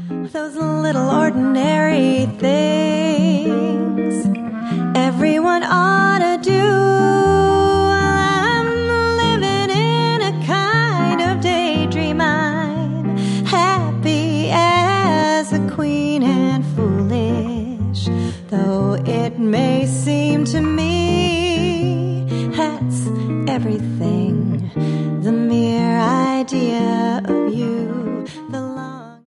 those little ordinary things everyone ought to do. I'm living in a kind of daydream. I'm happy as a queen and foolish, though it may seem to me that's everything